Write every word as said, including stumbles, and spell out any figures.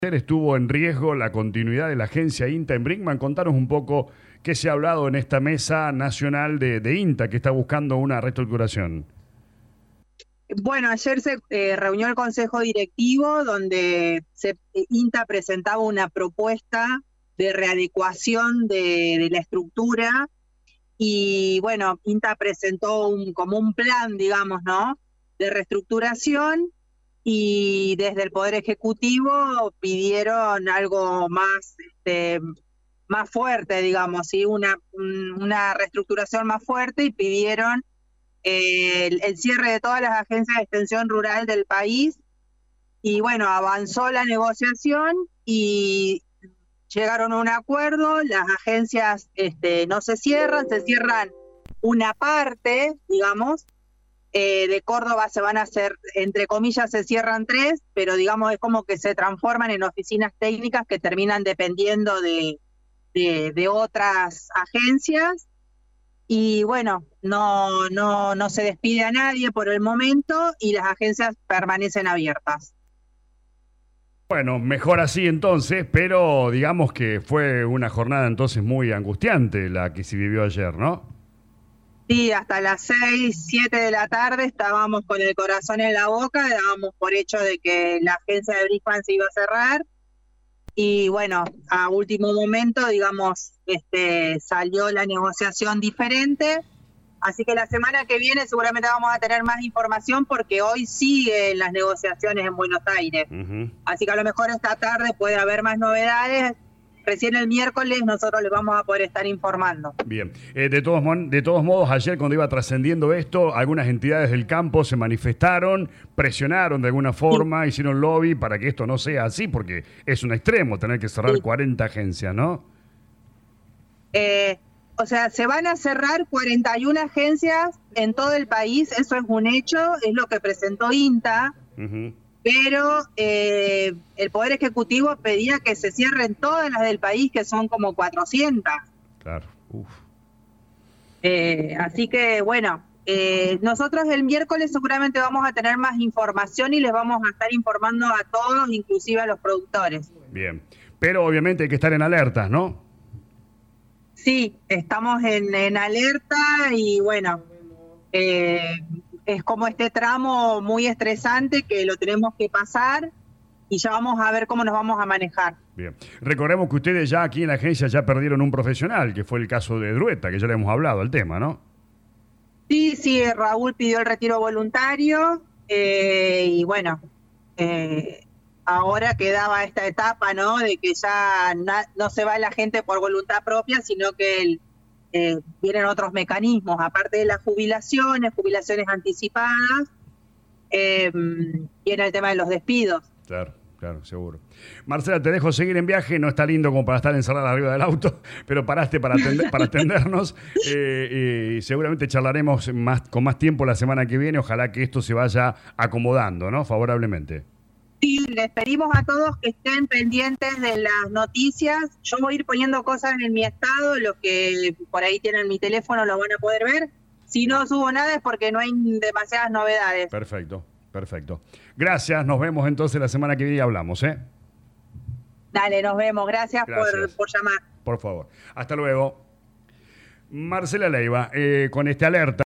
Estuvo en riesgo la continuidad de la agencia INTA en Brinkman. Contanos un poco qué se ha hablado en esta mesa nacional de, de INTA que está buscando una reestructuración. Bueno, ayer se eh, reunió el Consejo Directivo donde se, INTA presentaba una propuesta de readecuación de, de la estructura y bueno, INTA presentó un, como un plan, digamos, ¿no?, de reestructuración. Y desde el Poder Ejecutivo pidieron algo más, este, más fuerte, digamos, ¿sí? una, una reestructuración más fuerte y pidieron eh, el, el cierre de todas las agencias de extensión rural del país. Y bueno, avanzó la negociación y llegaron a un acuerdo. Las agencias este, no se cierran, se cierran una parte, digamos. Eh, de Córdoba se van a hacer, entre comillas, se cierran tres, pero digamos es como que se transforman en oficinas técnicas que terminan dependiendo de, de, de otras agencias. Y bueno, no, no, no se despide a nadie por el momento y las agencias permanecen abiertas. Bueno, mejor así entonces, pero digamos que fue una jornada entonces muy angustiante la que se vivió ayer, ¿no? Sí, hasta las seis, siete de la tarde estábamos con el corazón en la boca, dábamos por hecho de que la agencia de Brinkman se iba a cerrar y bueno, a último momento, digamos, este, salió la negociación diferente, así que la semana que viene seguramente vamos a tener más información porque hoy siguen las negociaciones en Buenos Aires, uh-huh. Así que a lo mejor esta tarde puede haber más novedades. Recién el miércoles nosotros les vamos a poder estar informando. Bien, eh, de, todos, de todos modos, ayer cuando iba trascendiendo esto, algunas entidades del campo se manifestaron, presionaron de alguna forma, sí. Hicieron lobby para que esto no sea así, porque es un extremo tener que cerrar sí. cuarenta agencias, ¿no? Eh, o sea, se van a cerrar cuarenta y una agencias en todo el país, eso es un hecho, es lo que presentó INTA. Uh-huh. Pero eh, el Poder Ejecutivo pedía que se cierren todas las del país, que son como cuatrocientas. Claro, uf. Eh, así que, bueno, eh, nosotros el miércoles seguramente vamos a tener más información y les vamos a estar informando a todos, inclusive a los productores. Bien, pero obviamente hay que estar en alerta, ¿no? Sí, estamos en, en alerta y, bueno... Eh, es como este tramo muy estresante que lo tenemos que pasar y ya vamos a ver cómo nos vamos a manejar. Bien. Recordemos que ustedes ya aquí en la agencia ya perdieron un profesional, que fue el caso de Drueta, que ya le hemos hablado al tema, ¿no? Sí, sí, Raúl pidió el retiro voluntario eh, y bueno, eh, ahora quedaba esta etapa, ¿no? De que ya na, no se va la gente por voluntad propia, sino que el Eh, vienen otros mecanismos, aparte de las jubilaciones, jubilaciones anticipadas, eh, viene el tema de los despidos. Claro, claro, seguro. Marcela, te dejo seguir en viaje, no está lindo como para estar encerrada arriba del auto, pero paraste para, atender, para atendernos eh, y seguramente charlaremos más, con más tiempo la semana que viene, ojalá que esto se vaya acomodando, ¿no? Favorablemente. Sí, les pedimos a todos que estén pendientes de las noticias. Yo voy a ir poniendo cosas en mi estado, los que por ahí tienen mi teléfono lo van a poder ver. Si no subo nada es porque no hay demasiadas novedades. Perfecto, perfecto. Gracias, nos vemos entonces la semana que viene y hablamos, ¿eh? Dale, nos vemos. Gracias, Gracias. Por, por llamar. Por favor. Hasta luego. Marcela Leiva, eh, con este alerta.